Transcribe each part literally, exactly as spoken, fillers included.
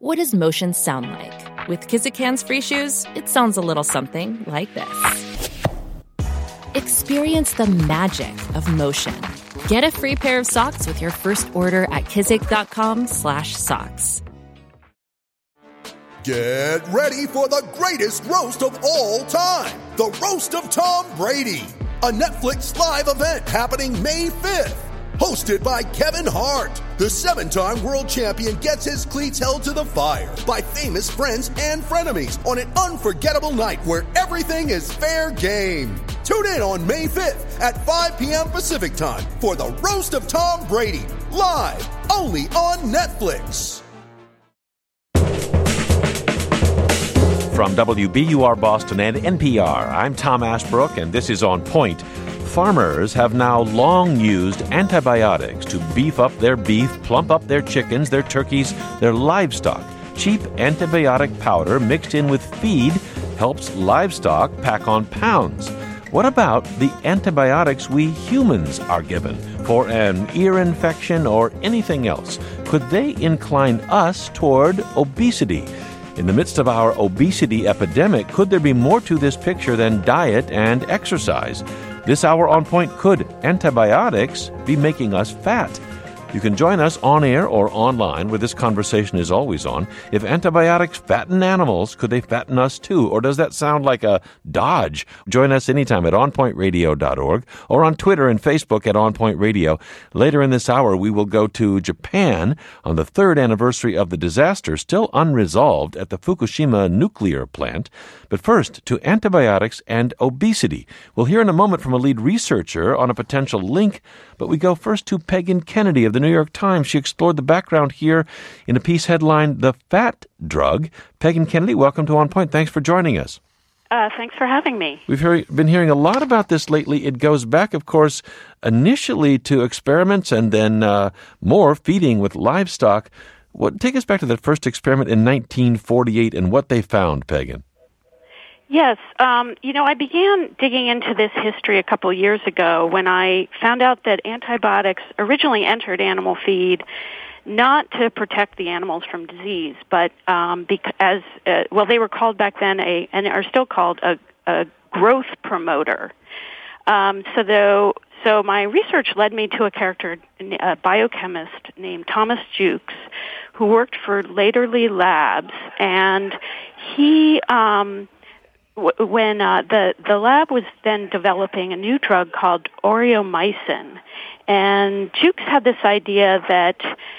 What does motion sound like? With Kizik hands-free shoes, it sounds a little something like this. Experience the magic of motion. Get a free pair of socks with your first order at kizik.com slash socks. Get ready for the greatest roast of all time, the Roast of Tom Brady, a Netflix live event happening May fifth. Hosted by Kevin Hart, the seven-time world champion gets his cleats held to the fire by famous friends and frenemies on an unforgettable night where everything is fair game. Tune in on May fifth at five p.m. Pacific time for the Roast of Tom Brady, live only on Netflix. From W B U R Boston and N P R, I'm Tom Ashbrook, and this is On Point. Farmers have now long used antibiotics to beef up their beef, plump up their chickens, their turkeys, their livestock. Cheap antibiotic powder mixed in with feed helps livestock pack on pounds. What about the antibiotics we humans are given for an ear infection or anything else? Could they incline us toward obesity? In the midst of our obesity epidemic, could there be more to this picture than diet and exercise? This hour on Point, could antibiotics be making us fat? You can join us on air or online, where this conversation is always on. If antibiotics fatten animals, could they fatten us too? Or does that sound like a dodge? Join us anytime at on point radio dot org or on Twitter and Facebook at OnPoint Radio. Later in this hour, we will go to Japan on the third anniversary of the disaster, still unresolved at the Fukushima nuclear plant. But first, to antibiotics and obesity. We'll hear in a moment from a lead researcher on a potential link, but we go first to Peggy Kennedy of the New York Times. She explored the background here in a piece headlined, The Fat Drug. Peggy Kennedy, welcome to On Point. Thanks for joining us. Uh, thanks for having me. We've hear, been hearing a lot about this lately. It goes back, of course, initially to experiments and then uh, more feeding with livestock. What, take us back to that first experiment in nineteen forty-eight and what they found, Peggy. Yes. Um, you know, I began digging into this history a couple of years ago when I found out that antibiotics originally entered animal feed not to protect the animals from disease, but um, because, uh, well, they were called back then a, and are still called a, a growth promoter. Um, so, though, so my research led me to a character, a biochemist named Thomas Jukes, who worked for Laterly Labs, and he... Um, When uh, the the lab was then developing a new drug called aureomycin, and Jukes had this idea that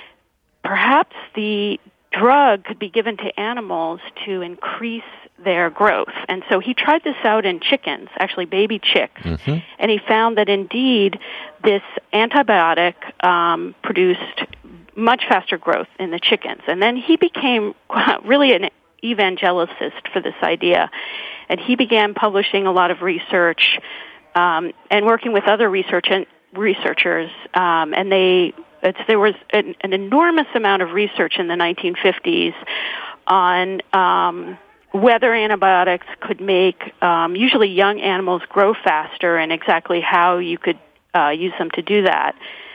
perhaps the drug could be given to animals to increase their growth. And so he tried this out in chickens, actually baby chicks, mm-hmm. and he found that indeed this antibiotic um, produced much faster growth in the chickens. And then he became really an evangelicist for this idea. And he began publishing a lot of research um, and working with other research and researchers. Um, and they, it's, there was an, an enormous amount of research in the nineteen fifties on um, whether antibiotics could make um, usually young animals grow faster and exactly how you could uh, use them to do that.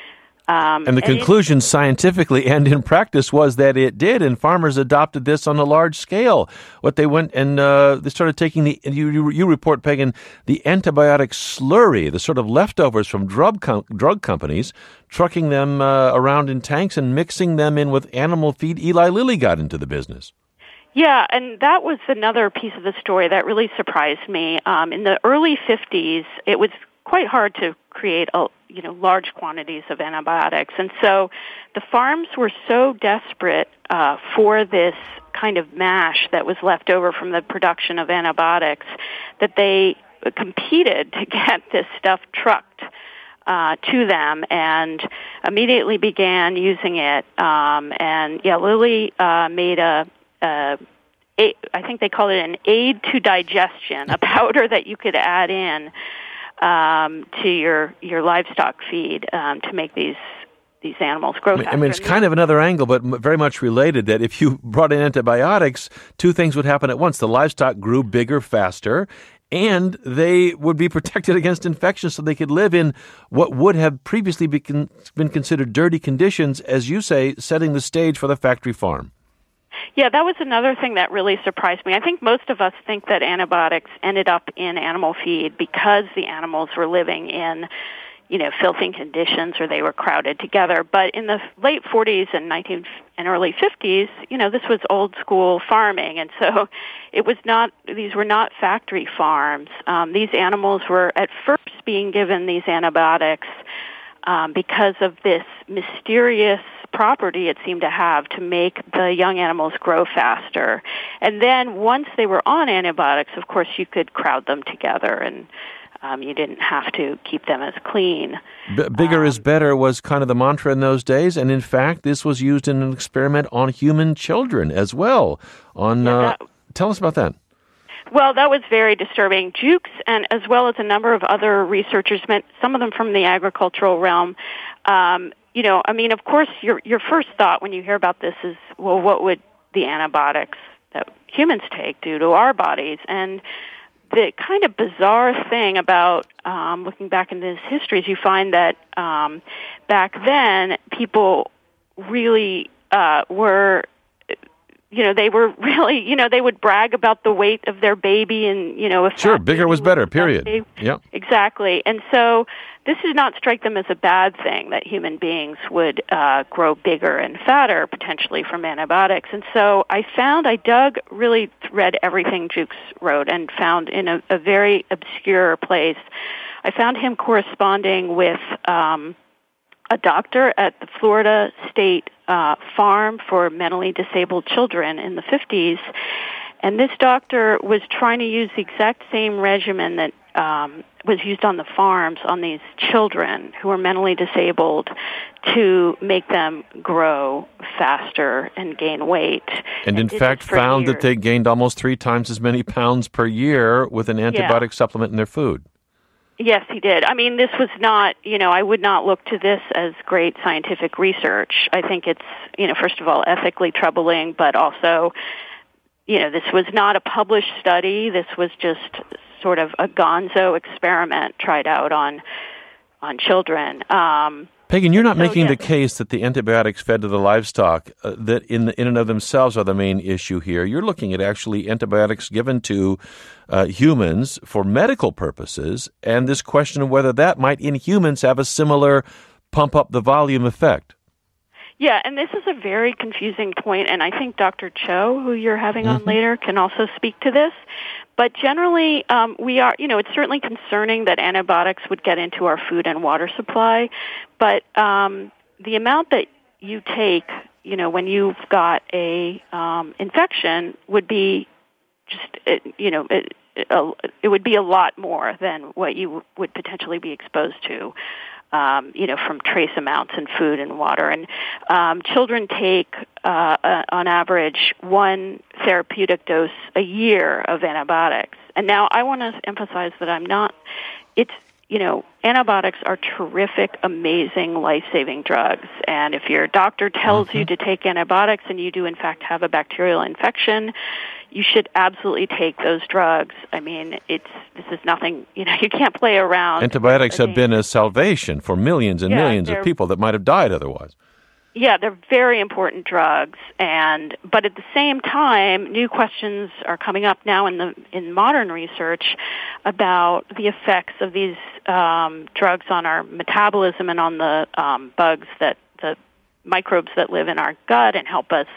Um, and the and conclusion it, scientifically and in practice was that it did, and farmers adopted this on a large scale. What they went and uh, they started taking the, you, you, you report, Peggy, the antibiotic slurry, the sort of leftovers from drug, com- drug companies, trucking them uh, around in tanks and mixing them in with animal feed. Eli Lilly got into the business. Yeah, and that was another piece of the story that really surprised me. Um, in the early fifties, it was quite hard to create a, you know, large quantities of antibiotics. And so the farms were so desperate uh, for this kind of mash that was left over from the production of antibiotics that they competed to get this stuff trucked uh, to them and immediately began using it. Um, and, yeah, Lilly uh, made a, a I think they called it an aid to digestion, a powder that you could add in Um, to your, your livestock feed um, to make these these animals grow faster. I mean, it's kind of another angle, but very much related, that if you brought in antibiotics, two things would happen at once. The livestock grew bigger, faster, and they would be protected against infections so they could live in what would have previously been considered dirty conditions, as you say, setting the stage for the factory farm. Yeah, that was another thing that really surprised me. I think most of us think that antibiotics ended up in animal feed because the animals were living in, you know, filthy conditions or they were crowded together. But in the late forties and nineteen and early fifties, you know, this was old school farming, and so it was not. These were not factory farms. Um, these animals were at first being given these antibiotics um, because of this mysterious property it seemed to have to make the young animals grow faster. And then once they were on antibiotics, of course, you could crowd them together and um, you didn't have to keep them as clean. B- bigger um, is better was kind of the mantra in those days. And in fact, this was used in an experiment on human children as well. On yeah, uh, that, Tell us about that. Well, that was very disturbing. Jukes, and as well as a number of other researchers, some of them from the agricultural realm, um, you know, I mean, of course, your your first thought when you hear about this is, well, what would the antibiotics that humans take do to our bodies? And the kind of bizarre thing about um, looking back into this history is you find that um, back then people really uh, were, you know, they were really, you know, they would brag about the weight of their baby and, you know, if sure, bigger was better, period. Yeah, exactly. And so this did not strike them as a bad thing that human beings would uh, grow bigger and fatter potentially from antibiotics. And so I found, I dug, really read everything Jukes wrote and found in a, a very obscure place, I found him corresponding with um, a doctor at the Florida State uh, Farm for Mentally Disabled Children in the fifties. And this doctor was trying to use the exact same regimen that um, was used on the farms on these children who were mentally disabled to make them grow faster and gain weight. And, and in fact found years. that they gained almost three times as many pounds per year with an antibiotic yeah. supplement in their food. Yes, he did. I mean, this was not, you know, I would not look to this as great scientific research. I think it's, you know, first of all, ethically troubling, but also, you know, this was not a published study. This was just sort of a gonzo experiment tried out on on children. Um, Peggy, you're not so, making yes. the case that the antibiotics fed to the livestock, uh, that in the, in and of themselves are the main issue here. You're looking at actually antibiotics given to uh, humans for medical purposes, and this question of whether that might in humans have a similar pump up the volume effect. Yeah, and this is a very confusing point, and I think Doctor Cho, who you're having mm-hmm. on later, can also speak to this. But generally, um, we are, you know, it's certainly concerning that antibiotics would get into our food and water supply, but um, the amount that you take, you know, when you've got a um, infection would be just, you know, it, it would be a lot more than what you would potentially be exposed to. Um, you know, from trace amounts in food and water. And um, children take, uh, uh, on average, one therapeutic dose a year of antibiotics. And now I want to emphasize that I'm not, it's, you know, antibiotics are terrific, amazing, life-saving drugs. And if your doctor tells mm-hmm. you to take antibiotics and you do, in fact, have a bacterial infection, you should absolutely take those drugs. I mean, it's this is nothing, you know, you can't play around. Antibiotics have been a salvation for millions and yeah, millions of people that might have died otherwise. Yeah, they're very important drugs, and but at the same time, new questions are coming up now in the in modern research about the effects of these um, drugs on our metabolism and on the um, bugs that the microbes that live in our gut and help us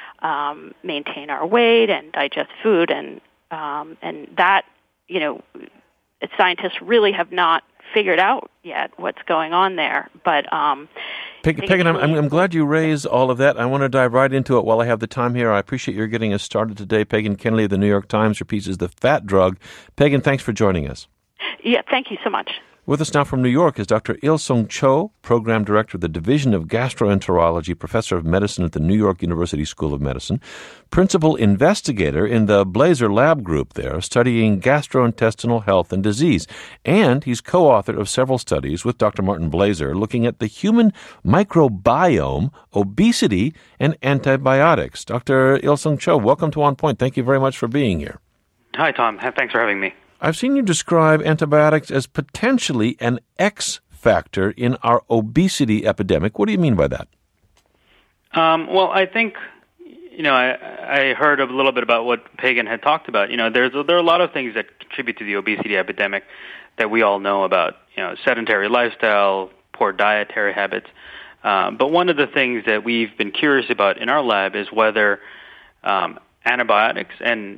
um, maintain our weight and digest food, and um, and that, you know, scientists really have not figured out yet what's going on there, but um, Peg, Peg, I'm, I'm glad you raised all of that. I want to dive right into it while I have the time here. I appreciate your getting us started today. Pagan Kennedy of the New York Times. Your piece is The Fat Drug. Pagan, thanks for joining us. Yeah, thank you so much. With us now from New York is Doctor Il-Sung Cho, Program Director of the Division of Gastroenterology, Professor of Medicine at the New York University School of Medicine, Principal Investigator in the Blaser Lab Group there, studying gastrointestinal health and disease. And he's co-author of several studies with Doctor Martin Blaser looking at the human microbiome, obesity, and antibiotics. Doctor Il-Sung Cho, welcome to On Point. Thank you very much for being here. Hi, Tom. Thanks for having me. I've seen you describe antibiotics as potentially an X factor in our obesity epidemic. What do you mean by that? Um, well, I think you know, I, I heard a little bit about what Pagan had talked about. You know, there's there are a lot of things that contribute to the obesity epidemic that we all know about. You know, sedentary lifestyle, poor dietary habits. Uh, but one of the things that we've been curious about in our lab is whether um, antibiotics and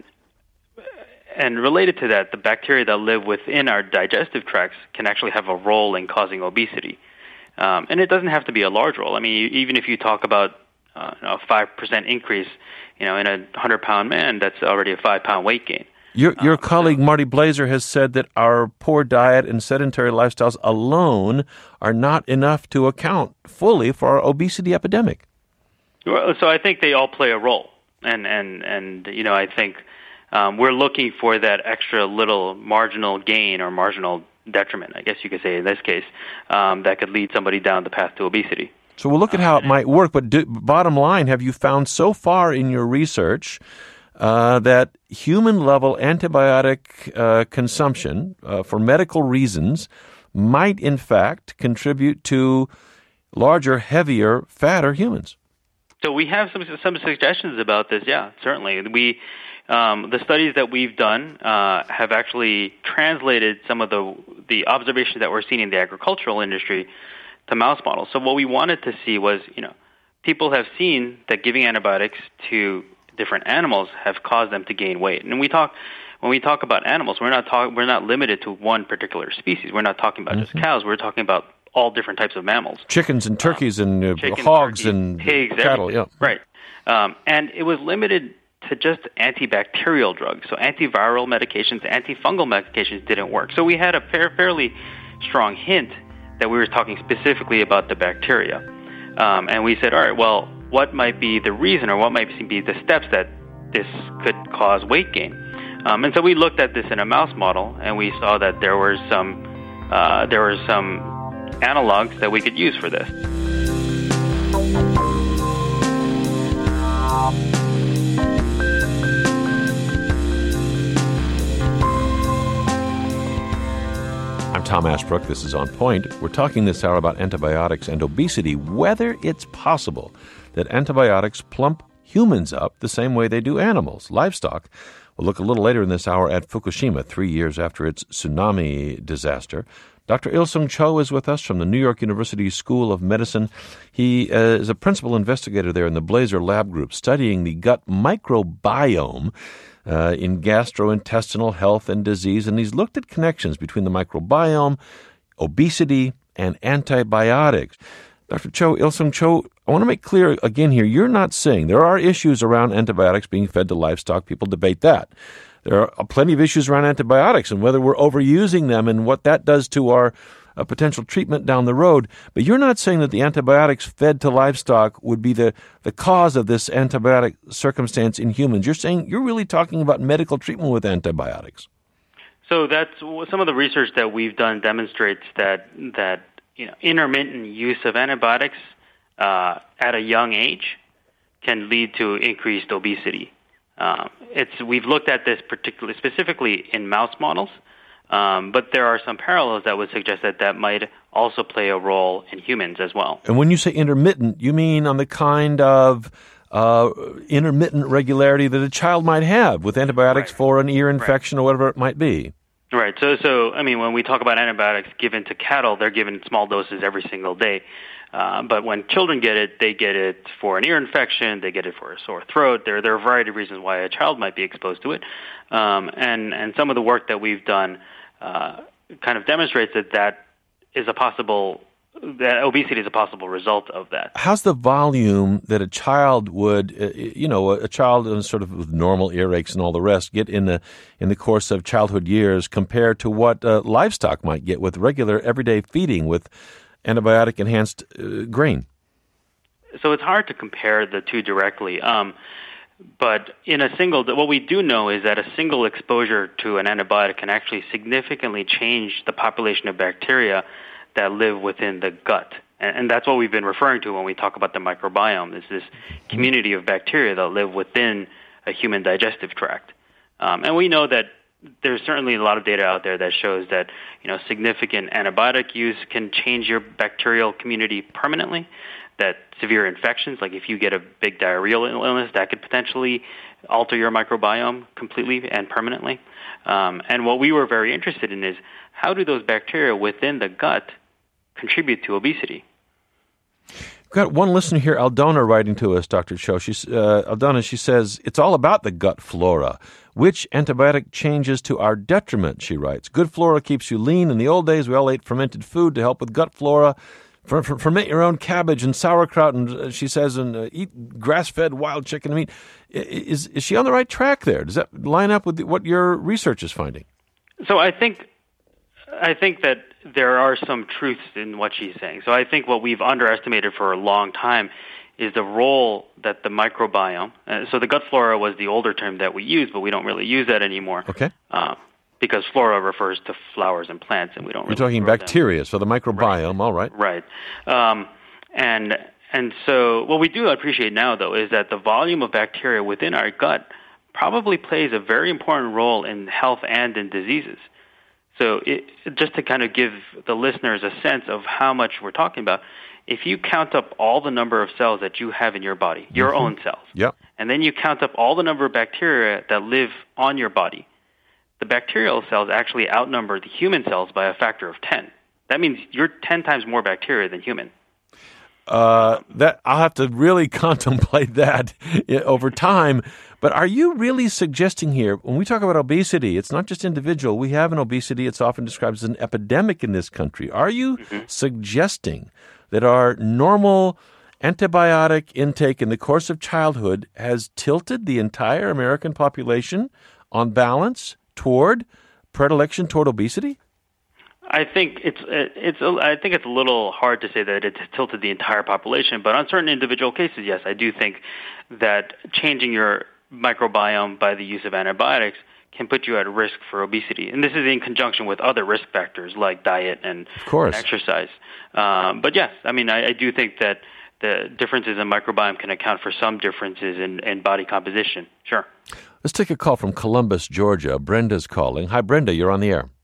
and related to that, the bacteria that live within our digestive tracts can actually have a role in causing obesity. Um, and it doesn't have to be a large role. I mean, even if you talk about uh, a five percent increase, you know, in a one hundred pound man, that's already a five pound weight gain. Your your um, colleague so, Marty Blaser has said that our poor diet and sedentary lifestyles alone are not enough to account fully for our obesity epidemic. Well, so I think they all play a role. And, and, and you know, I think um, we're looking for that extra little marginal gain or marginal detriment, I guess you could say in this case, um, that could lead somebody down the path to obesity. So we'll look at how it might work, but do, bottom line, have you found so far in your research uh, that human-level antibiotic uh, consumption uh, for medical reasons might, in fact, contribute to larger, heavier, fatter humans? So we have some some suggestions about this, yeah, certainly. We Um, the studies that we've done uh, have actually translated some of the the observations that we're seeing in the agricultural industry to mouse models. So what we wanted to see was, you know, people have seen that giving antibiotics to different animals have caused them to gain weight. And we talk when we talk about animals, we're not talk, we're not limited to one particular species. We're not talking about mm-hmm. just cows. We're talking about all different types of mammals. Chickens and turkeys um, and uh, chickens, hogs turkeys, and pigs, cattle. Everything. Yeah, right. Um, and it was limited to just antibacterial drugs. So antiviral medications, antifungal medications didn't work. So we had a fair, fairly strong hint that we were talking specifically about the bacteria. Um, and we said, all right, well, what might be the reason or what might be the steps that this could cause weight gain? Um, and so we looked at this in a mouse model, and we saw that there were some uh, there were some analogs that we could use for this. I'm Tom Ashbrook. This is On Point. We're talking this hour about antibiotics and obesity, whether it's possible that antibiotics plump humans up the same way they do animals, livestock. We'll look a little later in this hour at Fukushima, three years after its tsunami disaster. Doctor Il-Sung Cho is with us from the New York University School of Medicine. He uh, is a principal investigator there in the Blaser Lab Group studying the gut microbiome uh, in gastrointestinal health and disease, and he's looked at connections between the microbiome, obesity, and antibiotics. Doctor Cho, Il-Sung Cho, I want to make clear again here, you're not saying there are issues around antibiotics being fed to livestock. People debate that. There are plenty of issues around antibiotics and whether we're overusing them and what that does to our uh, potential treatment down the road. But you're not saying that the antibiotics fed to livestock would be the, the cause of this antibiotic circumstance in humans. You're saying you're really talking about medical treatment with antibiotics. So that's some of the research that we've done demonstrates that that you know intermittent use of antibiotics uh, at a young age can lead to increased obesity. Um, it's we've looked at this particularly specifically in mouse models, um, but there are some parallels that would suggest that that might also play a role in humans as well. And when you say intermittent, you mean on the kind of uh, intermittent regularity that a child might have with antibiotics right. for an ear infection right. or whatever it might be. Right. So, so I mean, when we talk about antibiotics given to cattle, they're given small doses every single day. Uh, but when children get it, they get it for an ear infection, they get it for a sore throat. There, there are a variety of reasons why a child might be exposed to it. Um, and, and some of the work that we've done uh, kind of demonstrates that that is a possible, that obesity is a possible result of that. How's the volume that a child would, uh, you know, a, a child in sort of with normal earaches and all the rest get in the in the course of childhood years compared to what uh, livestock might get with regular everyday feeding with antibiotic-enhanced uh, grain? So it's hard to compare the two directly. Um, but in a single, what we do know is that a single exposure to an antibiotic can actually significantly change the population of bacteria that live within the gut. And, and that's what we've been referring to when we talk about the microbiome, is this community of bacteria that live within a human digestive tract. Um, and we know that there's certainly a lot of data out there that shows that, you know, significant antibiotic use can change your bacterial community permanently. that severe infections, like if you get a big diarrheal illness, that could potentially alter your microbiome completely and permanently. Um, and what we were very interested in is how do those bacteria within the gut contribute to obesity? We've got one listener here, Aldona, writing to us, Doctor Cho. She's, uh, Aldona, she says, it's all about the gut flora. Which antibiotic changes to our detriment, she writes. Good flora keeps you lean. In the old days, we all ate fermented food to help with gut flora. Fer- fer- ferment your own cabbage and sauerkraut, and uh, she says, and uh, eat grass-fed wild chicken meat. Is, is she on the right track there? Does that line up with what your research is finding? So I think I think that there are some truths in what she's saying. So I think what we've underestimated for a long time is the role that the microbiome, uh, so the gut flora was the older term that we use, but we don't really use that anymore. Okay. Uh, because flora refers to flowers and plants, and we don't really You're talking bacteria, them. so the microbiome, right. all right. Right. Um, and and so what we do appreciate now, though, is that the volume of bacteria within our gut probably plays a very important role in health and in diseases. So it, just to kind of give the listeners a sense of how much we're talking about, if you count up all the number of cells that you have in your body, your mm-hmm. own cells, yep. and then you count up all the number of bacteria that live on your body, the bacterial cells actually outnumber the human cells by a factor of ten. That means you're ten times more bacteria than human. Uh, that I'll have to really contemplate that over time. But are you really suggesting here, when we talk about obesity, it's not just individual. We have an obesity. It's often described as an epidemic in this country. Are you mm-hmm. suggesting that our normal antibiotic intake in the course of childhood has tilted the entire American population on balance toward predilection toward obesity? I think it's it's a, I think it's a little hard to say that it's tilted the entire population, but on certain individual cases, yes, I do think that changing your microbiome by the use of antibiotics can put you at risk for obesity. And this is in conjunction with other risk factors like diet and, and exercise. Um, but yes, I mean, I, I do think that the differences in microbiome can account for some differences in, in body composition. Sure. Let's take a call from Columbus, Georgia. Brenda's calling. Hi, Brenda. You're on the air.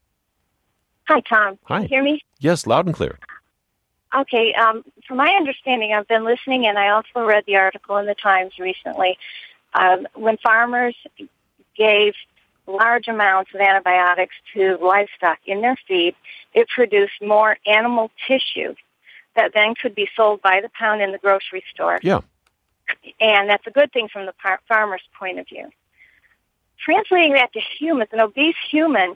Hi, Tom. Hi. Can you hear me? Yes, loud and clear. Okay. Um, from my understanding, I've been listening, and I also read the article in the Times recently. Um, when farmers gave large amounts of antibiotics to livestock in their feed, it produced more animal tissue that then could be sold by the pound in the grocery store. Yeah. And that's a good thing from the par- farmer's point of view. Translating that to humans, an obese human,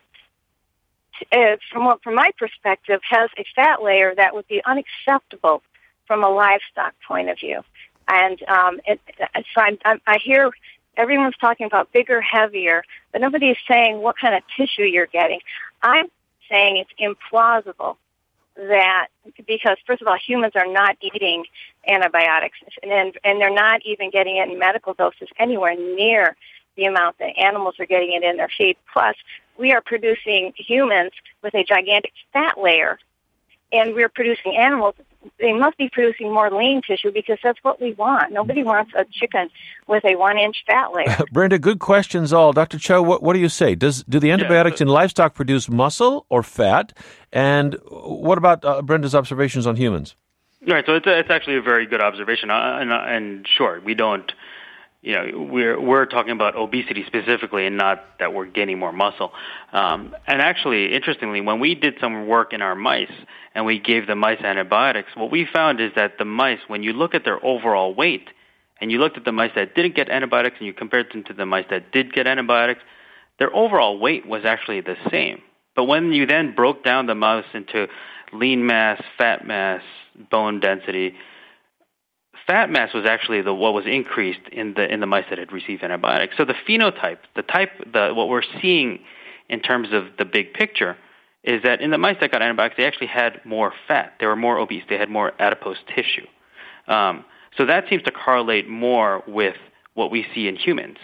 uh, from what, from my perspective, has a fat layer that would be unacceptable from a livestock point of view. And um, it, so I'm, I'm, I hear everyone's talking about bigger, heavier, but nobody is saying what kind of tissue you're getting. I'm saying it's implausible that, because, first of all, humans are not eating antibiotics, and, and they're not even getting it in medical doses anywhere near the amount that animals are getting it in their feed. Plus, we are producing humans with a gigantic fat layer, and we're producing animals. They must be producing more lean tissue because that's what we want. Nobody wants a chicken with a one-inch fat layer. Brenda, good questions all. Doctor Cho, what, what do you say? Does Do the antibiotics yeah, but, in livestock produce muscle or fat? And what about uh, Brenda's observations on humans? Right, so it's, a, it's actually a very good observation. Uh, and, uh, and sure, we don't, you know, we're, we're talking about obesity specifically and not that we're gaining more muscle. Um, and actually, interestingly, when we did some work in our mice and we gave the mice antibiotics, what we found is that the mice, when you look at their overall weight and you looked at the mice that didn't get antibiotics and you compared them to the mice that did get antibiotics, their overall weight was actually the same. But when you then broke down the mouse into lean mass, fat mass, bone density, fat mass was actually the what was increased in the in the mice that had received antibiotics. So the phenotype, the type, the what we're seeing in terms of the big picture is that in the mice that got antibiotics, they actually had more fat. They were more obese. They had more adipose tissue. Um, so that seems to correlate more with what we see in humans.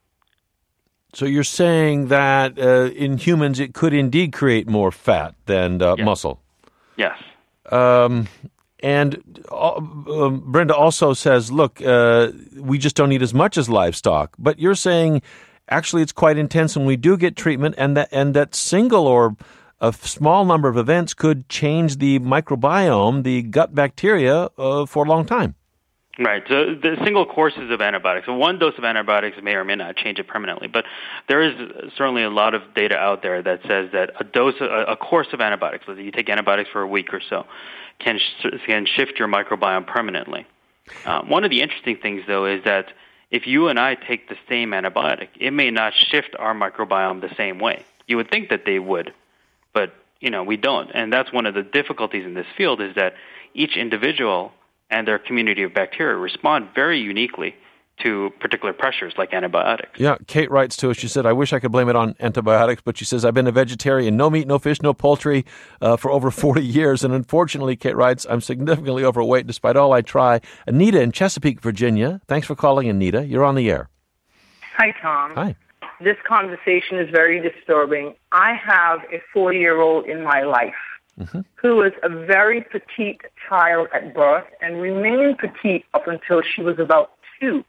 So you're saying that uh, in humans it could indeed create more fat than uh, yes. muscle? Yes. Um, and uh, um, Brenda also says, look, uh, we just don't eat as much as livestock. But you're saying actually it's quite intense when we do get treatment, and that and that single or a small number of events could change the microbiome, the gut bacteria, uh, for a long time. Right. So the single courses of antibiotics, so one dose of antibiotics may or may not change it permanently, but there is certainly a lot of data out there that says that a dose, a, a course of antibiotics, whether you take antibiotics for a week or so, can sh- can shift your microbiome permanently. Um, one of the interesting things, though, is that if you and I take the same antibiotic, it may not shift our microbiome the same way. You would think that they would, but you know we don't, and that's one of the difficulties in this field is that each individual and their community of bacteria respond very uniquely to particular pressures like antibiotics. Yeah, Kate writes to us, she said, I wish I could blame it on antibiotics, but she says, I've been a vegetarian, no meat, no fish, no poultry uh, for over forty years, and unfortunately, Kate writes, I'm significantly overweight despite all I try. Anita in Chesapeake, Virginia. Thanks for calling, Anita. You're on the air. Hi, Tom. Hi. This conversation is very disturbing. I have a forty-year-old in my life mm-hmm. who was a very petite child at birth and remained petite up until she was about two.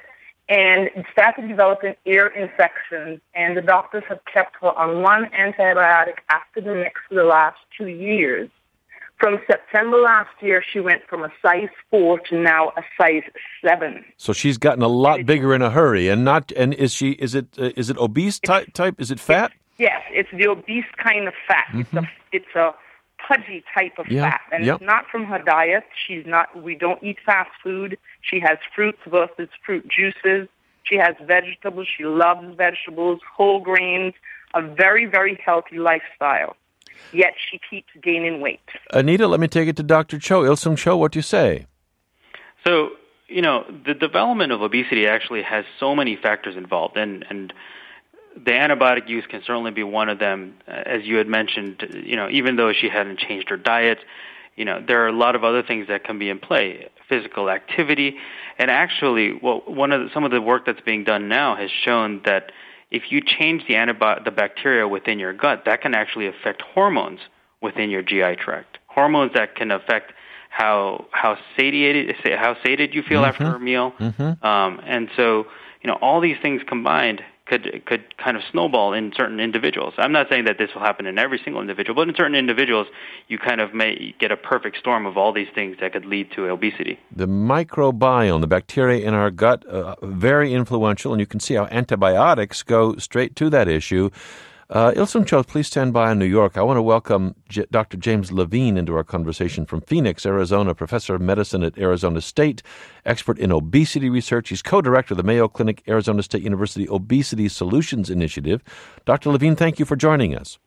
And started developing ear infections, and the doctors have kept her on one antibiotic after the next for the last two years. From September last year, she went from a size four to now a size seven. So she's gotten a lot bigger in a hurry, and not. And is she? Is it? Uh, is it obese type? Type? Is it fat? Yes, it's the obese kind of fat. Mm-hmm. It's a. It's a pudgy type of yeah. fat, and yep. it's not from her diet. She's not. We don't eat fast food. She has fruits versus fruit juices. She has vegetables. She loves vegetables, whole grains, a very, very healthy lifestyle. Yet she keeps gaining weight. Anita, let me take it to Doctor Cho. Il-Sung Cho, what do you say? So, you know, the development of obesity actually has so many factors involved, and, and the antibiotic use can certainly be one of them. As you had mentioned, you know, even though she hadn't changed her diet, you know, there are a lot of other things that can be in play. Physical activity, and actually, well, one of the, some of the work that's being done now has shown that if you change the antibi- the bacteria within your gut, that can actually affect hormones within your G I tract. Hormones that can affect how how satiated how sated you feel mm-hmm. after a meal, mm-hmm. um, and so you know all these things combined could could kind of snowball in certain individuals. I'm not saying that this will happen in every single individual, but in certain individuals, you kind of may get a perfect storm of all these things that could lead to obesity. The microbiome, the bacteria in our gut, uh, very influential, and you can see how antibiotics go straight to that issue. Uh, Il-Sung Cho, please stand by in New York. I want to welcome J- Doctor James Levine into our conversation from Phoenix, Arizona, professor of medicine at Arizona State, expert in obesity research. He's co-director of the Mayo Clinic, Arizona State University Obesity Solutions Initiative. Doctor Levine, thank you for joining us.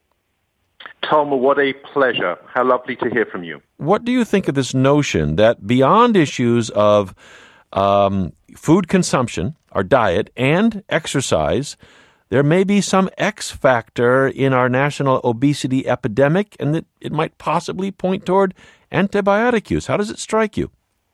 Tom, what a pleasure. How lovely to hear from you. What do you think of this notion that beyond issues of um, food consumption, our diet, and exercise, there may be some X factor in our national obesity epidemic, and that it might possibly point toward antibiotic use? How does it strike you?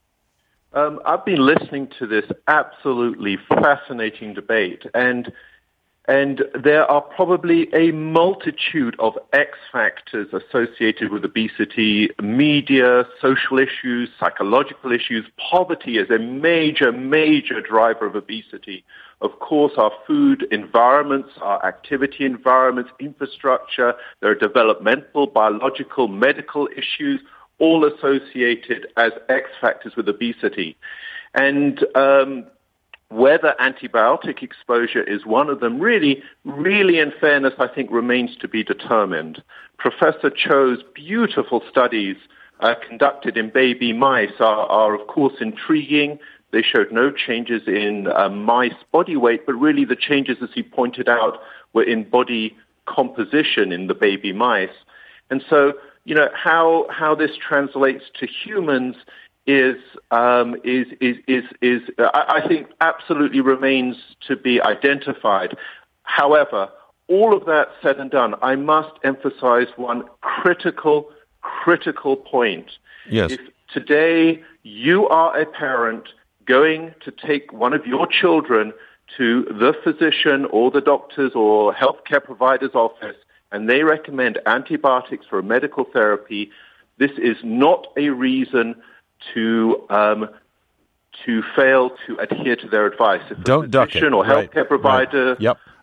Um, I've been listening to this absolutely fascinating debate, and and there are probably a multitude of X factors associated with obesity: media, social issues, psychological issues. Poverty is a major, major driver of obesity. Of course, our food environments, our activity environments, infrastructure, there are developmental, biological, medical issues, all associated as X factors with obesity. And um, whether antibiotic exposure is one of them, really, really in fairness, I think remains to be determined. Professor Cho's beautiful studies uh, conducted in baby mice are, are, of course, intriguing. They showed no changes in uh, mice body weight, but really the changes, as he pointed out, were in body composition in the baby mice. And so, you know, how how this translates to humans is um, is is is, is uh, I, I think absolutely remains to be identified. However, all of that said and done, I must emphasize one critical critical point. Yes. If today you are a parent going to take one of your children to the physician or the doctor's or healthcare provider's office, and they recommend antibiotics for a medical therapy, this is not a reason to um, to fail to adhere to their advice. If Don't a duck it. physician or Right, healthcare provider right. Yep.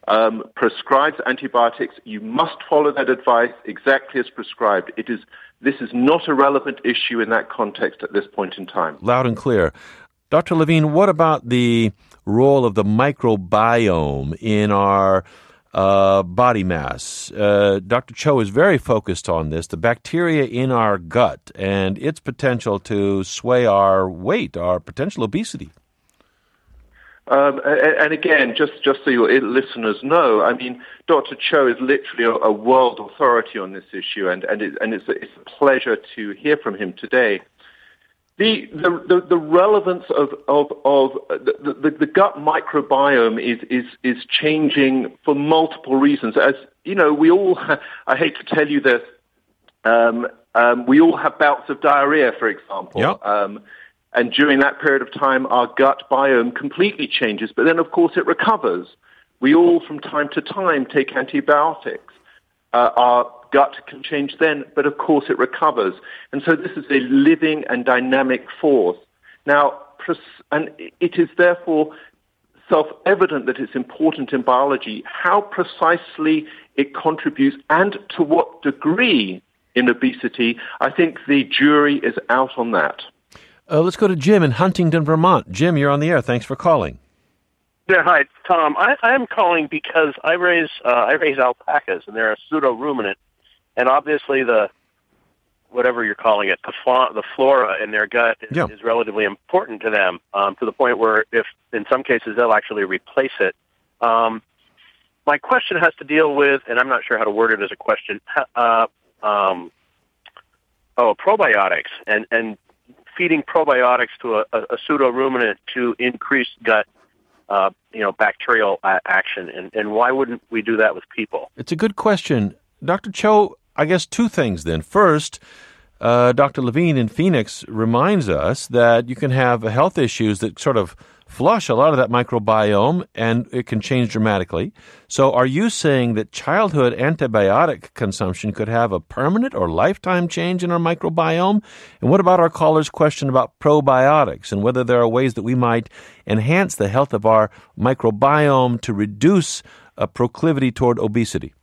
um, prescribes antibiotics, you must follow that advice exactly as prescribed. It is This is not a relevant issue in that context at this point in time. Loud and clear. Doctor Levine, what about the role of the microbiome in our uh, body mass? Uh, Doctor Cho is very focused on this, the bacteria in our gut and its potential to sway our weight, our potential obesity. Um, and again, just, just so your listeners know, I mean, Doctor Cho is literally a, a world authority on this issue, and, and, it, and it's, a, it's a pleasure to hear from him today. The, the, the, the relevance of, of, of the, the, the gut microbiome is, is, is changing for multiple reasons. As you know, we all, ha- I hate to tell you this, um, um, we all have bouts of diarrhea, for example. Yep. Um, And during that period of time, our gut biome completely changes, but then, of course, it recovers. We all, from time to time, take antibiotics. Uh, our gut can change then, but, of course, it recovers. And so this is a living and dynamic force. Now, and it is, therefore, self-evident that it's important in biology how precisely it contributes and to what degree in obesity. I think the jury is out on that. Uh, let's go to Jim in Huntington, Vermont. Jim, you're on the air. Thanks for calling. Yeah, hi, Tom. I, I'm calling because I raise uh, I raise alpacas, and they're a pseudo-ruminant, and obviously the whatever you're calling it, the, fla- the flora in their gut is, yeah. is relatively important to them, um, to the point where, if in some cases, they'll actually replace it. Um, my question has to deal with, and I'm not sure how to word it as a question. Uh, um, oh, probiotics and and. feeding probiotics to a, a pseudo-ruminant to increase gut, uh, you know, bacterial uh, action, and, and why wouldn't we do that with people? It's a good question. Doctor Cho, I guess two things then. First, uh, Doctor Levine in Phoenix reminds us that you can have health issues that sort of flush a lot of that microbiome, and it can change dramatically. So are you saying that childhood antibiotic consumption could have a permanent or lifetime change in our microbiome? And what about our caller's question about probiotics and whether there are ways that we might enhance the health of our microbiome to reduce a proclivity toward obesity?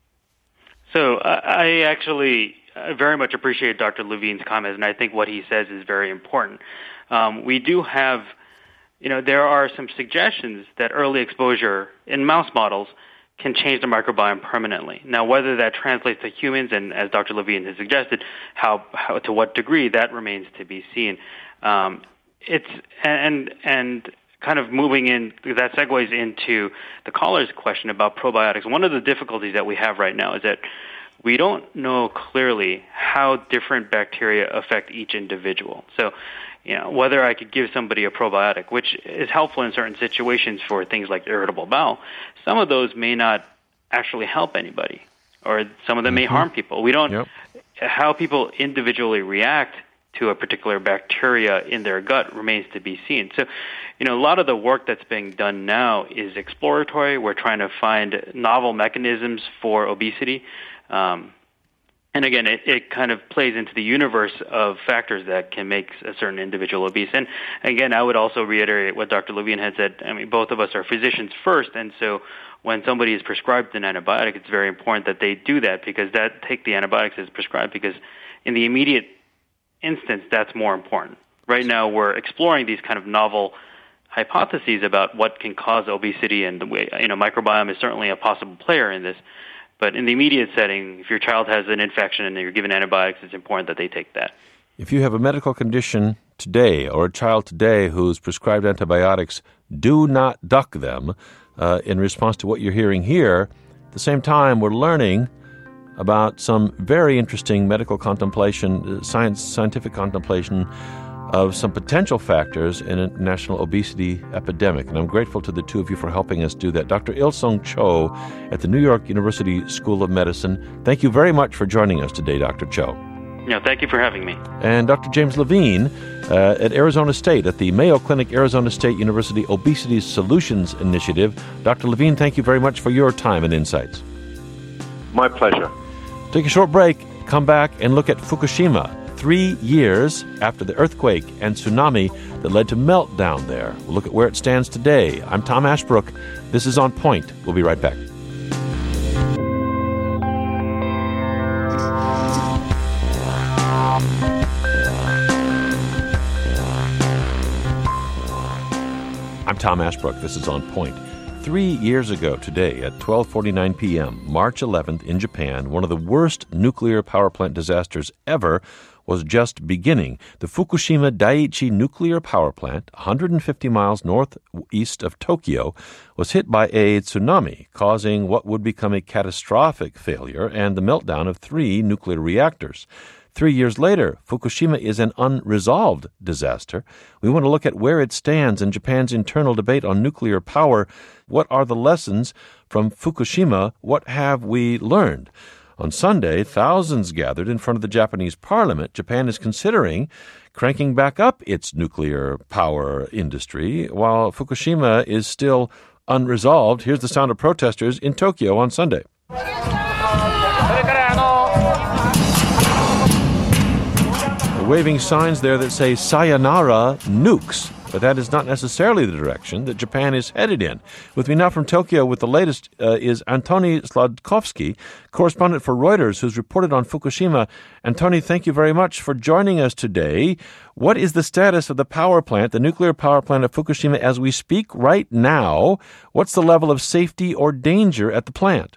So uh, I actually uh, very much appreciate Doctor Levine's comments, and I think what he says is very important. Um, we do have You know, there are some suggestions that early exposure in mouse models can change the microbiome permanently. Now, whether that translates to humans, and as Doctor Levine has suggested, how, how to what degree, that remains to be seen. Um, it's and and kind of moving in, that segues into the caller's question about probiotics. One of the difficulties that we have right now is that we don't know clearly how different bacteria affect each individual. So, you know, whether I could give somebody a probiotic, which is helpful in certain situations for things like irritable bowel, some of those may not actually help anybody, or some of them may harm people. We don't, yep. How people individually react to a particular bacteria in their gut remains to be seen. So, you know, a lot of the work that's being done now is exploratory. We're trying to find novel mechanisms for obesity. Um, And again, it, it kind of plays into the universe of factors that can make a certain individual obese. And again, I would also reiterate what Doctor Levine had said. I mean, both of us are physicians first, and so when somebody is prescribed an antibiotic, it's very important that they do that, because that take the antibiotics as prescribed, because in the immediate instance, that's more important. Right now, we're exploring these kind of novel hypotheses about what can cause obesity, and the way, you know, microbiome is certainly a possible player in this. But in the immediate setting, if your child has an infection and you're given antibiotics, it's important that they take that. If you have a medical condition today or a child today who's prescribed antibiotics, do not duck them uh, in response to what you're hearing here. At the same time, we're learning about some very interesting medical contemplation, science, scientific contemplation of some potential factors in a national obesity epidemic. And I'm grateful to the two of you for helping us do that. Doctor Il-Sung Cho at the New York University School of Medicine, thank you very much for joining us today, Doctor Cho. No, thank you for having me. And Doctor James Levine uh, at Arizona State, at the Mayo Clinic Arizona State University Obesity Solutions Initiative. Doctor Levine, thank you very much for your time and insights. My pleasure. Take a short break, come back and look at Fukushima, three years after the earthquake and tsunami that led to meltdown there. We'll look at where it stands today. I'm Tom Ashbrook. This is On Point. We'll be right back. I'm Tom Ashbrook. This is On Point. Three years ago today at twelve forty-nine p.m., March eleventh in Japan, one of the worst nuclear power plant disasters ever was just beginning. The Fukushima Daiichi nuclear power plant, one hundred fifty miles northeast of Tokyo, was hit by a tsunami, causing what would become a catastrophic failure and the meltdown of three nuclear reactors. Three years later, Fukushima is an unresolved disaster. We want to look at where it stands in Japan's internal debate on nuclear power. What are the lessons from Fukushima? What have we learned? On Sunday, thousands gathered in front of the Japanese parliament. Japan is considering cranking back up its nuclear power industry, while Fukushima is still unresolved. Here's the sound of protesters in Tokyo on Sunday. Waving signs there that say sayonara nukes, but that is not necessarily the direction that Japan is headed in. With me now from Tokyo with the latest uh, is Antony Sladkovsky, correspondent for Reuters, who's reported on Fukushima. Antony, thank you very much for joining us today. What is the status of the power plant, the nuclear power plant of Fukushima as we speak right now? What's the level of safety or danger at the plant?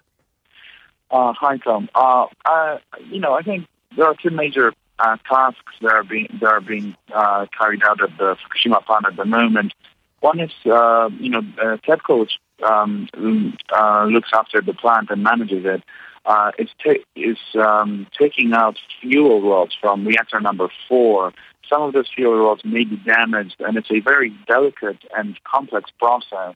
Uh, hi, Tom. Uh, uh, you know, I think there are two major Uh, tasks that are being that are being uh, carried out at the Fukushima plant at the moment. One is, uh, you know, uh, TEPCO, which um, uh, looks after the plant and manages it, uh, is ta- is um, taking out fuel rods from reactor number four. Some of those fuel rods may be damaged, and it's a very delicate and complex process.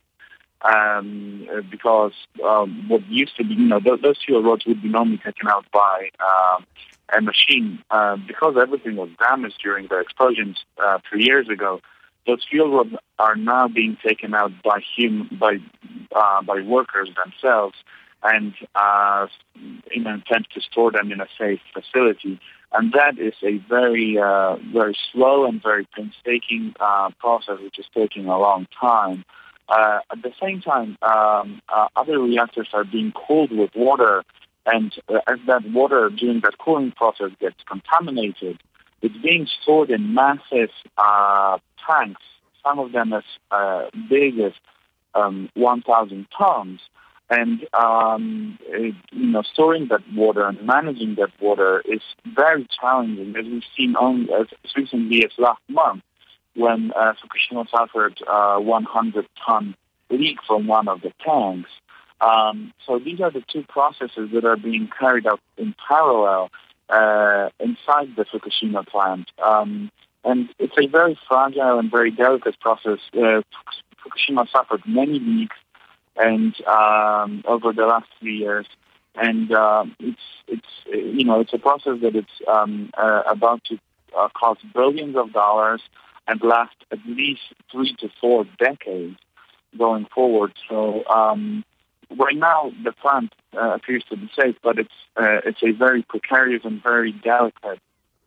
Um, because um, what used to be, you know, th- those fuel rods would be normally taken out by um, a machine. Uh, because everything was damaged during the explosions uh, three years ago, those fuel rods are now being taken out by hum- by uh, by workers themselves, and uh, in an attempt to store them in a safe facility. And that is a very uh, very slow and very painstaking uh, process, which is taking a long time. Uh, at the same time, um, uh, other reactors are being cooled with water, and uh, as that water during that cooling process gets contaminated, it's being stored in massive uh, tanks, some of them as uh, big as um, one thousand tons. And um, it, you know, storing that water and managing that water is very challenging, as we've seen only as, as recently as last month, when uh, Fukushima suffered a one hundred ton leak from one of the tanks. Um, so these are the two processes that are being carried out in parallel uh, inside the Fukushima plant. Um, and it's a very fragile and very delicate process. Uh, Fukushima suffered many leaks and um, over the last three years. And uh, it's, it's you know, it's a process that it's um, uh, about to uh, cost billions of dollars and last at least three to four decades going forward. So um, right now the plant uh, appears to be safe, but it's uh, it's a very precarious and very delicate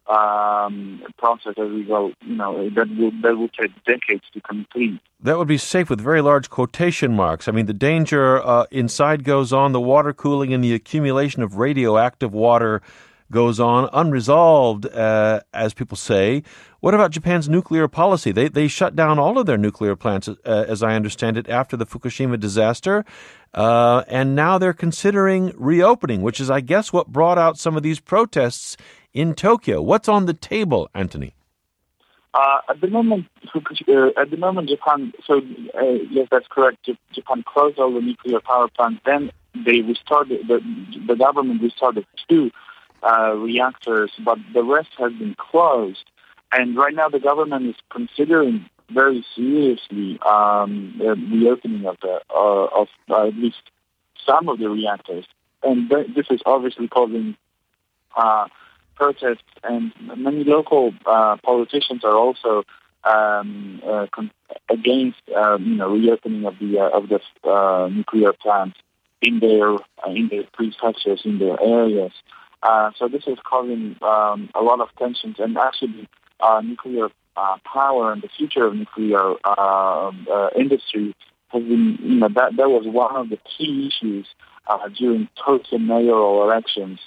um, process as we go. You know, that will that will take decades to complete. That would be safe with very large quotation marks. I mean, the danger uh, inside goes on, the water cooling and the accumulation of radioactive water goes on, unresolved, uh, as people say. What about Japan's nuclear policy? They they shut down all of their nuclear plants, uh, as I understand it, after the Fukushima disaster, uh, and now they're considering reopening, which is, I guess, what brought out some of these protests in Tokyo. What's on the table, Anthony? Uh, at the moment, uh, at the moment, Japan. So uh, yes, that's correct. Japan closed all the nuclear power plants. Then they restarted. The, the government restarted two Uh, reactors, but the rest has been closed. And right now the government is considering very seriously um, the reopening of the uh, of uh, at least some of the reactors. And th- this is obviously causing uh, protests, and many local uh, politicians are also um, uh, con- against uh, you know reopening of the uh, of the uh, nuclear plants in their uh, in their prefectures, in their areas. Uh, so this is causing um, a lot of tensions, and actually uh, nuclear uh, power and the future of nuclear uh, uh, industry has been, you know, that, that was one of the key issues uh, during Tokyo mayoral elections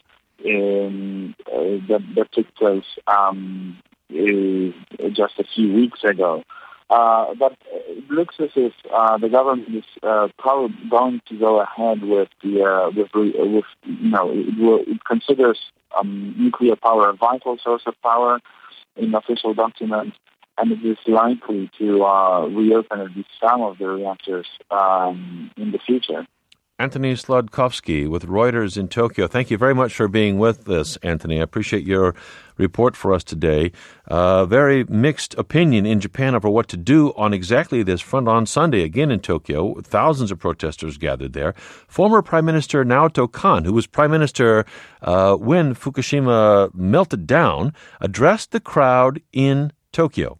in, uh, that, that took place um, uh, just a few weeks ago. Uh, but it looks as if uh, the government is uh, probably going to go ahead with the uh, with, with you know it, will, it considers um, nuclear power a vital source of power in official documents, and it is likely to uh, reopen at least some of the reactors um, in the future. Anthony Slodkovsky with Reuters in Tokyo. Thank you very much for being with us, Anthony. I appreciate your report for us today. Uh, very mixed opinion in Japan over what to do on exactly this front on Sunday, again in Tokyo. Thousands of protesters gathered there. Former Prime Minister Naoto Kan, who was Prime Minister uh, when Fukushima melted down, addressed the crowd in Tokyo.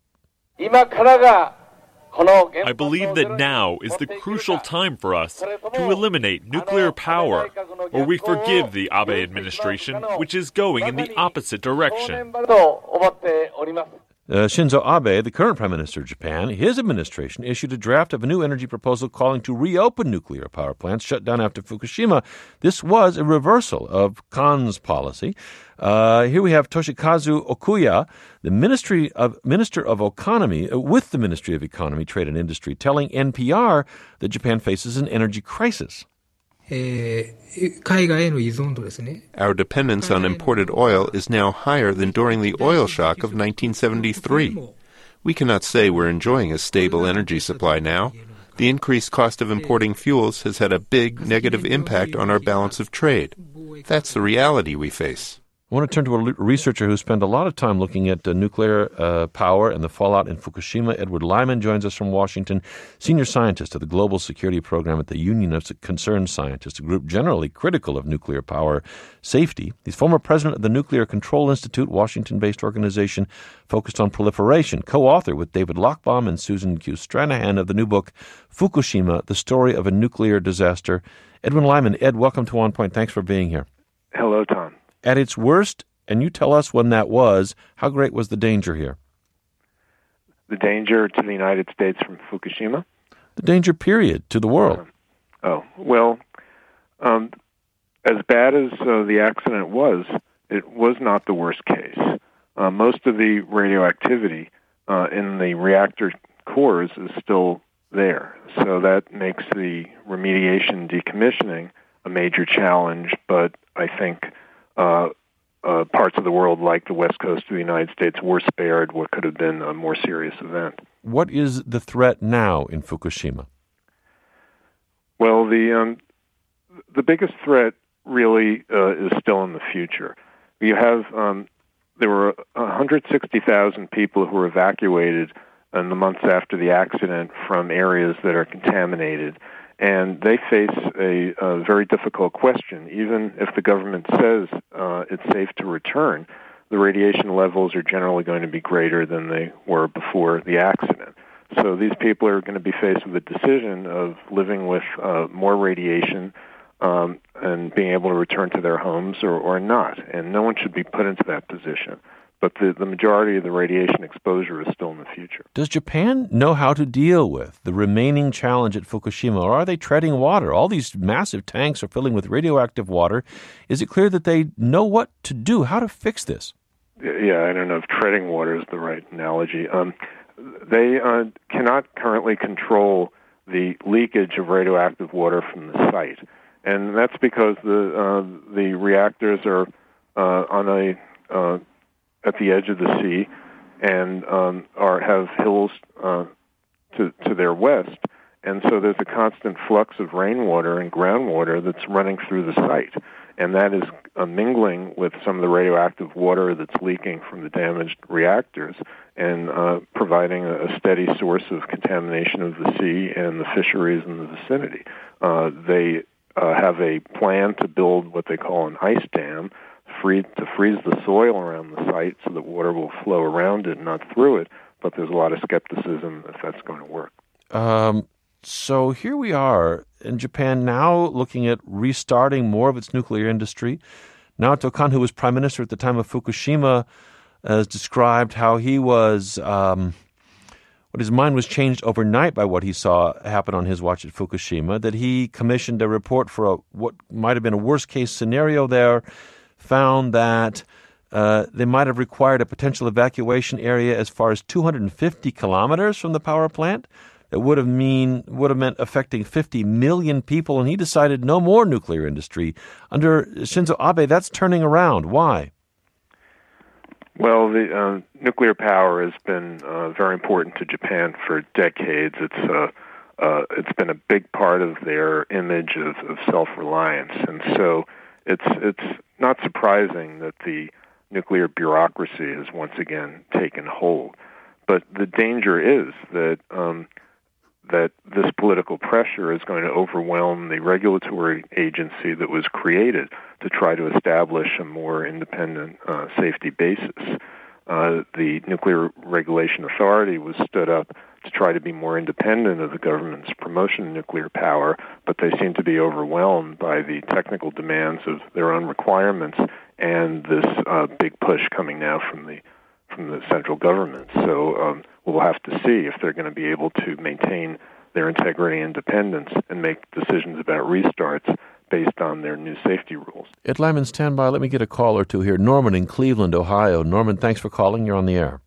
I believe that now is the crucial time for us to eliminate nuclear power, or we forgive the Abe administration, which is going in the opposite direction. Uh, Shinzo Abe, the current Prime Minister of Japan, his administration issued a draft of a new energy proposal calling to reopen nuclear power plants shut down after Fukushima. This was a reversal of Kan's policy. Uh, here we have Toshikazu Okuya, the Ministry of Minister of Economy, uh, with the Ministry of Economy, Trade and Industry, telling N P R that Japan faces an energy crisis. Our dependence on imported oil is now higher than during the oil shock of nineteen seventy-three. We cannot say we're enjoying a stable energy supply now. The increased cost of importing fuels has had a big negative impact on our balance of trade. That's the reality we face. I want to turn to a researcher who spent a lot of time looking at uh, nuclear uh, power and the fallout in Fukushima. Edward Lyman joins us from Washington, senior scientist of the Global Security Program at the Union of Concerned Scientists, a group generally critical of nuclear power safety. He's former president of the Nuclear Control Institute, Washington-based organization focused on proliferation, co-author with David Lochbaum and Susan Q. Stranahan of the new book, Fukushima, The Story of a Nuclear Disaster. Edwin Lyman, Ed, welcome to On Point. Thanks for being here. Hello, Tom. At its worst, and you tell us when that was, how great was the danger here? The danger to the United States from Fukushima? The danger, period, to the world. Um, oh, well, um, as bad as uh, the accident was, it was not the worst case. Uh, most of the radioactivity uh, in the reactor cores is still there. So that makes the remediation decommissioning a major challenge, but I think Uh, uh, parts of the world, like the west coast of the United States, were spared what could have been a more serious event. What is the threat now in Fukushima? Well, the um, the biggest threat really uh, is still in the future. You have um, there were one hundred sixty thousand people who were evacuated in the months after the accident from areas that are contaminated. And they face a, a very difficult question. Even if the government says uh, it's safe to return, the radiation levels are generally going to be greater than they were before the accident. So these people are going to be faced with a decision of living with uh, more radiation um, and being able to return to their homes or, or not. And no one should be put into that position. But the, the majority of the radiation exposure is still in the future. Does Japan know how to deal with the remaining challenge at Fukushima, or are they treading water? All these massive tanks are filling with radioactive water. Is it clear that they know what to do, how to fix this? Yeah, I don't know if treading water is the right analogy. Um, they uh, cannot currently control the leakage of radioactive water from the site. And that's because the, uh, the reactors are uh, on a... Uh, at the edge of the sea, and um, are have hills uh, to to their west, and so there's a constant flux of rainwater and groundwater that's running through the site, and that is uh, mingling with some of the radioactive water that's leaking from the damaged reactors, and uh, providing a, a steady source of contamination of the sea and the fisheries in the vicinity. Uh, they uh, have a plan to build what they call an ice dam, Free, to freeze the soil around the site so that water will flow around it, not through it, but there's a lot of skepticism if that's going to work. Um, so here we are in Japan now looking at restarting more of its nuclear industry. Naoto Kan, who was prime minister at the time of Fukushima, has described how he was, um, what his mind was changed overnight by what he saw happen on his watch at Fukushima, that he commissioned a report for a, what might have been a worst-case scenario there, found that uh, they might have required a potential evacuation area as far as two hundred fifty kilometers from the power plant. That would have mean would have meant affecting fifty million people, and he decided no more nuclear industry. Under Shinzo Abe, that's turning around. Why? Well, the uh, nuclear power has been uh, very important to Japan for decades. It's uh, uh, it's been a big part of their image of, of self-reliance, and so it's it's not surprising that the nuclear bureaucracy has once again taken hold. But the danger is that um, that this political pressure is going to overwhelm the regulatory agency that was created to try to establish a more independent uh, safety basis. Uh, the Nuclear Regulation Authority was stood up to try to be more independent of the government's promotion of nuclear power, but they seem to be overwhelmed by the technical demands of their own requirements and this uh, big push coming now from the from the central government. So um, we'll have to see if they're going to be able to maintain their integrity and independence and make decisions about restarts based on their new safety rules. Ed Lyman, stand by. Let me get a call or two here. Norman in Cleveland, Ohio. Norman, thanks for calling. You're on the air.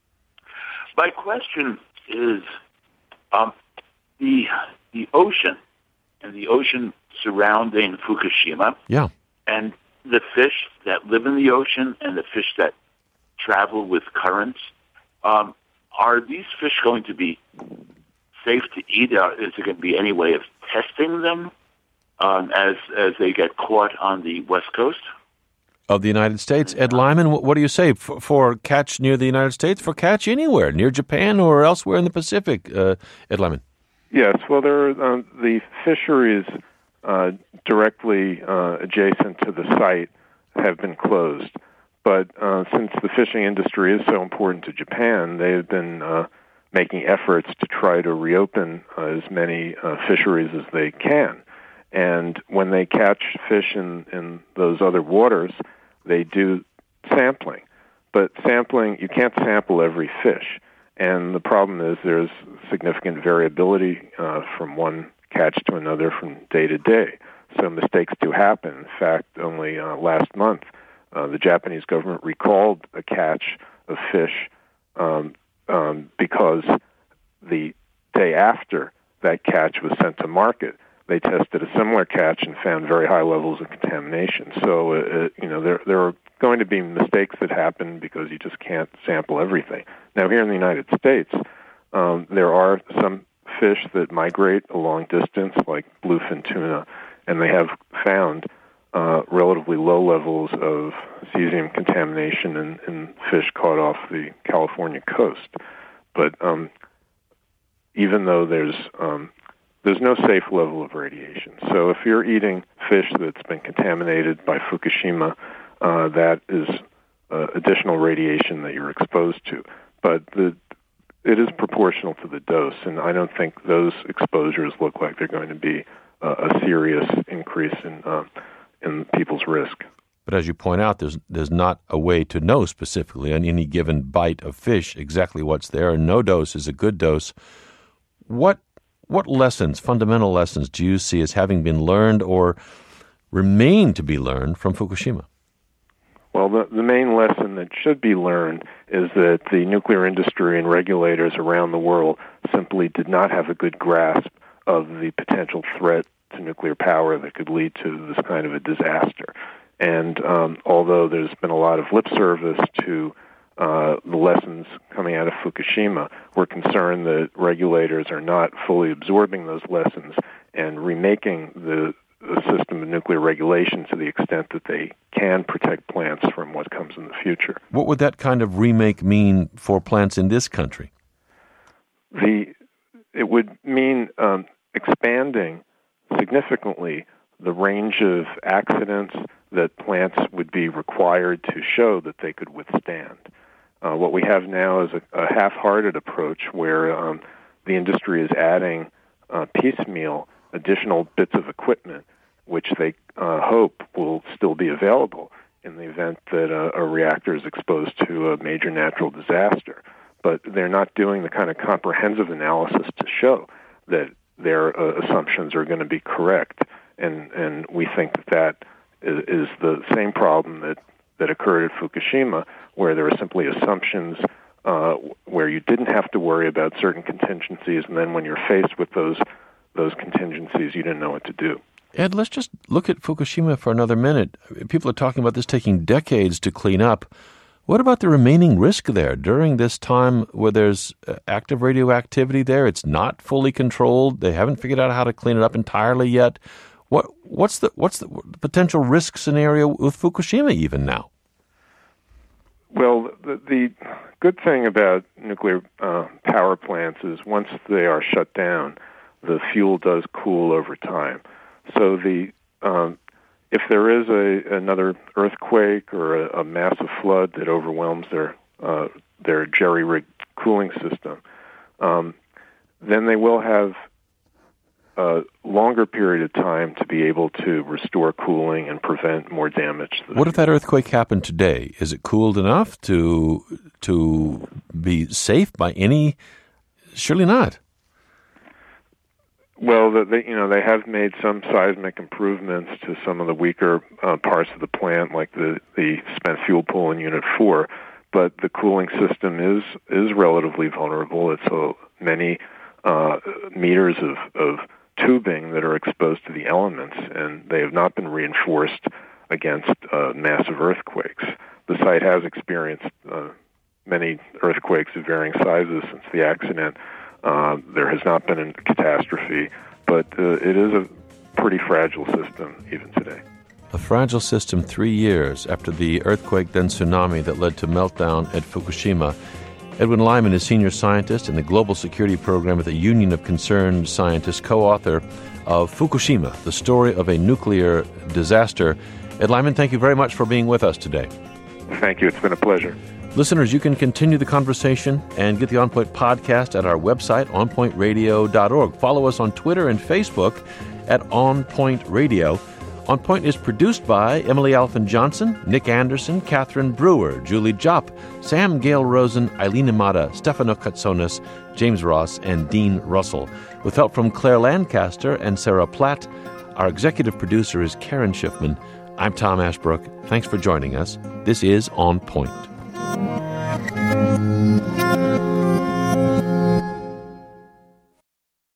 My question is um, the the ocean and the ocean surrounding Fukushima, yeah, and the fish that live in the ocean and the fish that travel with currents. Um, are these fish going to be safe to eat? Uh, is there going to be any way of testing them um, as as they get caught on the West Coast of the United States? Ed Lyman, what, what do you say for, for catch near the United States, for catch anywhere, near Japan or elsewhere in the Pacific? Uh, Ed Lyman. Yes, well, there are um, the fisheries uh, directly uh, adjacent to the site have been closed. But uh, since the fishing industry is so important to Japan, they have been uh, making efforts to try to reopen uh, as many uh, fisheries as they can. And when they catch fish in, in those other waters, they do sampling. But sampling, you can't sample every fish. And the problem is there's significant variability uh, from one catch to another from day to day. So mistakes do happen. In fact, only uh, last month, Uh, the Japanese government recalled a catch of fish um, um, because the day after that catch was sent to market, they tested a similar catch and found very high levels of contamination. So, uh, uh, you know, there there are going to be mistakes that happen because you just can't sample everything. Now, here in the United States, um, there are some fish that migrate a long distance, like bluefin tuna, and they have found Uh, relatively low levels of cesium contamination in, in fish caught off the California coast. But um, even though there's um, there's no safe level of radiation, so if you're eating fish that's been contaminated by Fukushima, uh, that is uh, additional radiation that you're exposed to. But the it is proportional to the dose, and I don't think those exposures look like they're going to be uh, a serious increase in uh, in people's risk. But as you point out, there's there's not a way to know specifically on any given bite of fish exactly what's there, and no dose is a good dose. What what lessons, fundamental lessons, do you see as having been learned or remain to be learned from Fukushima? Well, the, the main lesson that should be learned is that the nuclear industry and regulators around the world simply did not have a good grasp of the potential threat to nuclear power that could lead to this kind of a disaster. And um, although there's been a lot of lip service to uh, the lessons coming out of Fukushima, we're concerned that regulators are not fully absorbing those lessons and remaking the, the system of nuclear regulation to the extent that they can protect plants from what comes in the future. What would that kind of remake mean for plants in this country? The it would mean um, expanding significantly the range of accidents that plants would be required to show that they could withstand. Uh, what we have now is a, a half-hearted approach where um, the industry is adding uh, piecemeal additional bits of equipment which they uh, hope will still be available in the event that a, a reactor is exposed to a major natural disaster. But they're not doing the kind of comprehensive analysis to show that their uh, assumptions are going to be correct, and and we think that that is, is the same problem that, that occurred at Fukushima, where there were simply assumptions uh, where you didn't have to worry about certain contingencies, and then when you're faced with those those contingencies, you didn't know what to do. Ed, let's just look at Fukushima for another minute. People are talking about this taking decades to clean up. What about the remaining risk there during this time where there's active radioactivity there? It's not fully controlled. They haven't figured out how to clean it up entirely yet. What what's the what's the potential risk scenario with Fukushima even now? Well, the, the good thing about nuclear uh, power plants is once they are shut down, the fuel does cool over time. So the um, if there is a another earthquake or a, a massive flood that overwhelms their uh, their jerry-rigged cooling system, um, then they will have a longer period of time to be able to restore cooling and prevent more damage. What if that earthquake happened today? Is it cooled enough to to be safe by any? Surely not. Well, the, they, you know, they have made some seismic improvements to some of the weaker uh, parts of the plant, like the, the spent fuel pool in Unit four, but the cooling system is is relatively vulnerable. It's uh, many uh, meters of, of tubing that are exposed to the elements, and they have not been reinforced against uh, massive earthquakes. The site has experienced uh, many earthquakes of varying sizes since the accident. Uh, there has not been a catastrophe, but uh, it is a pretty fragile system even today. A fragile system three years after the earthquake, then tsunami that led to meltdown at Fukushima. Edwin Lyman is senior scientist in the Global Security Program at the Union of Concerned Scientists, co-author of Fukushima, the story of a nuclear disaster. Ed Lyman, thank you very much for being with us today. Thank you. It's been a pleasure. Listeners, you can continue the conversation and get the On Point podcast at our website, on point radio dot org. Follow us on Twitter and Facebook at On Point Radio. On Point is produced by Emily Alphen Johnson, Nick Anderson, Catherine Brewer, Julie Jopp, Sam Gale Rosen, Eileen Imada, Stefano Katsonis, James Ross, and Dean Russell. With help from Claire Lancaster and Sarah Platt, our executive producer is Karen Schiffman. I'm Tom Ashbrook. Thanks for joining us. This is On Point.